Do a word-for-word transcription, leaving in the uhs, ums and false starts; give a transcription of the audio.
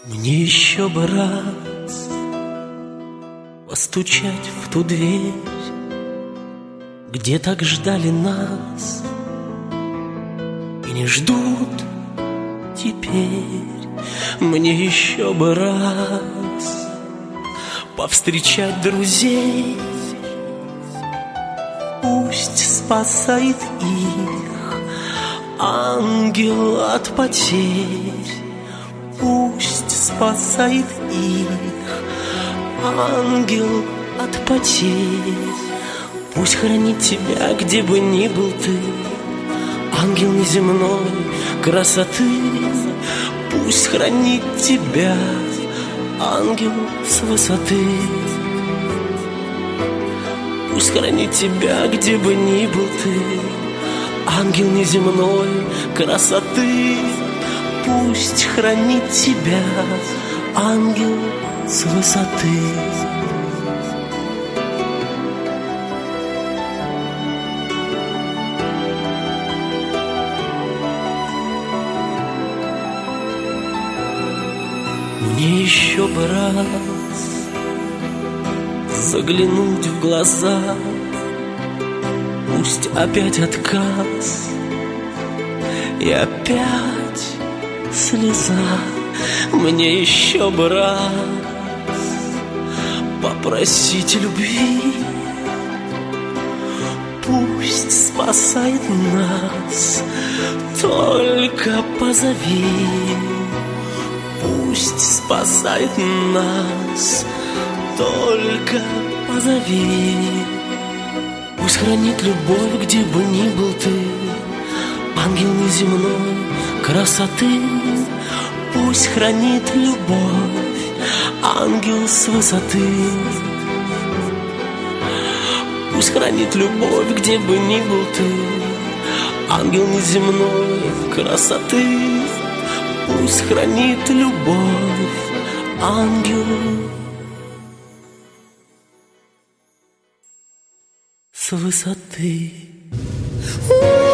Мне еще бы раз постучать в ту дверь, где так ждали нас и не ждут теперь. Мне еще бы раз повстречать друзей, пусть спасает их ангел от потерь. Пусть спасает их ангел от потерь. Пусть хранит тебя, где бы ни был ты, ангел неземной красоты. Пусть хранит тебя ангел с высоты. Пусть хранит тебя, где бы ни был ты, ангел неземной красоты. Пусть хранит тебя ангел с высоты. Мне еще бы раз заглянуть в глаза, пусть опять отказ и опять слеза. Мне еще бы раз попросить любви, пусть спасает нас, только позови. Пусть спасает нас, только позови. Пусть хранит любовь, где бы ни был ты, ангел неземной красоты. Пусть хранит любовь ангел с высоты. Пусть хранит любовь, где бы ни был ты, ангел неземной красоты. Пусть хранит любовь ангел с высоты.